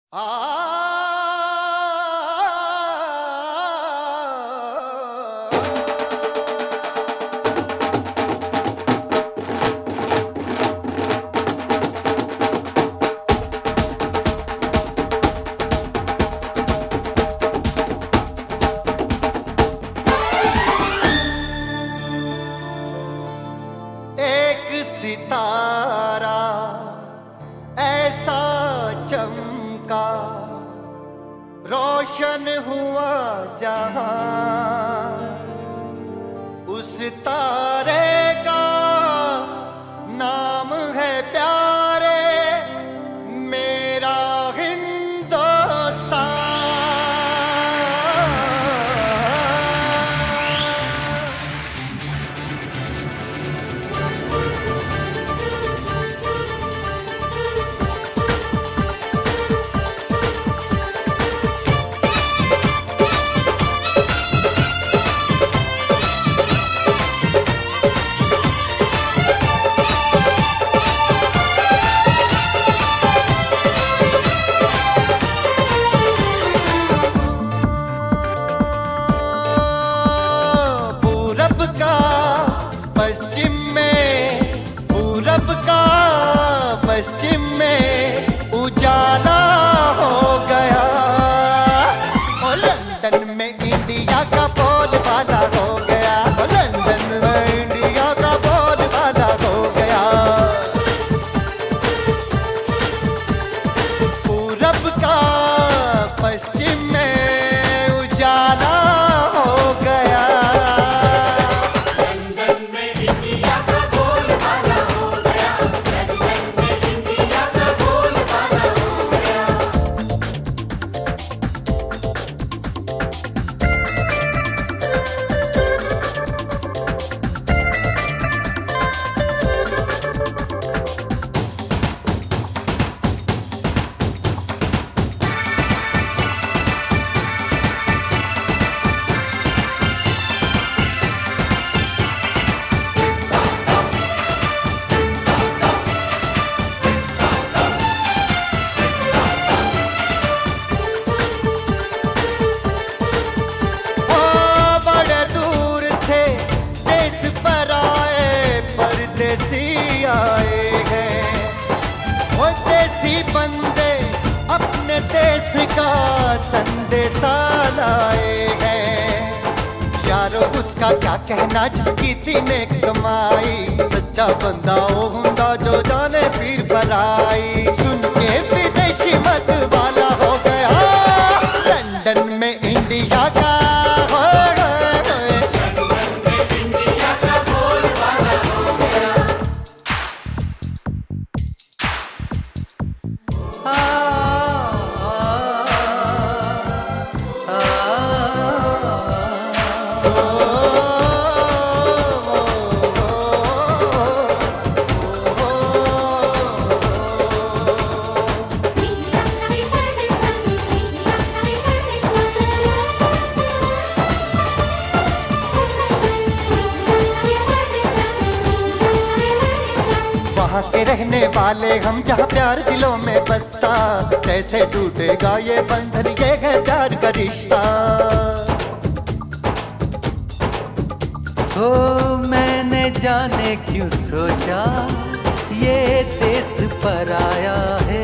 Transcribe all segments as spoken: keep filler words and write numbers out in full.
एक सितारा ऐसा चमका, रोशन हुआ जहां, उस तारे का नाम है प्यारे मेरा हिंदुस्तान। पश्चिम में उजाला हो गया, ओ लंदन में इंडिया का बोलबाला हो गया, ओ लंदन में इंडिया का बोलबाला हो गया। पूरब का पश्चिम में उजाला हो गया। आए हैं वो देसी बंदे, अपने देश का संदेशा लाए हैं। यारो उसका क्या कहना जिसकी तीने कमाई, सच्चा बंदा वो हुंदा जो जाने पीर भलाई। सुन के विदेशी मत वाला हो गया, लंदन में इंडिया का वहाँ के रहने वाले हम, जहाँ प्यार दिलों में बसता, कैसे टूटेगा ये बंधन, ये है प्यार का रिश्ता। ओ मैंने जाने क्यों सोचा ये देश पर आया है,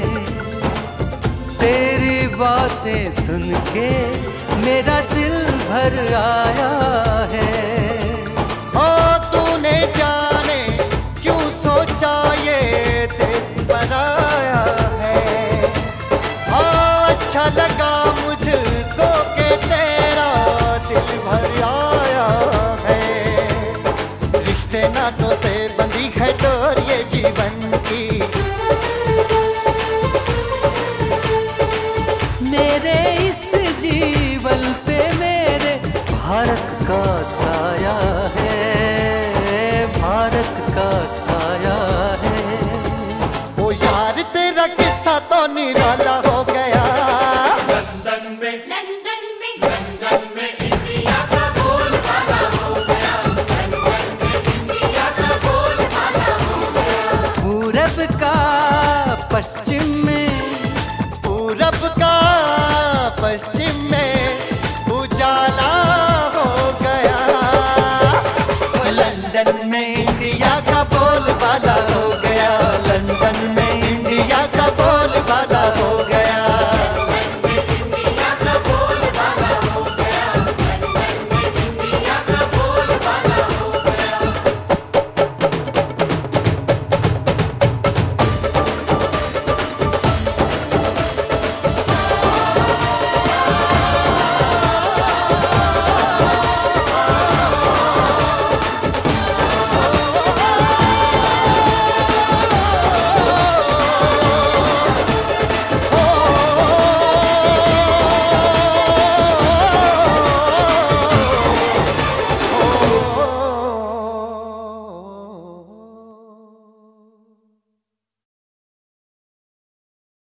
तेरी बातें सुन के मेरा दिल भर आया है। ओ तूने जाने क्यों सोचा ये देश पर आया है, हाँ अच्छा लगा मुझको के तेरा दिल भर आया है। रिश्ते नातों से बंधी है डोर ये जीवन की, मेरे इस जीवन पे मेरे भारत का साया है, भारत का साया है। ओ यार तेरा किस्सा तो निराला हो गया, लंदन में लंदन में लंदन में इंडिया का बोलबाला हो गया, लंदन में इंडिया का बोलबाला हो गया। पूरब का पश्चिम में पूरब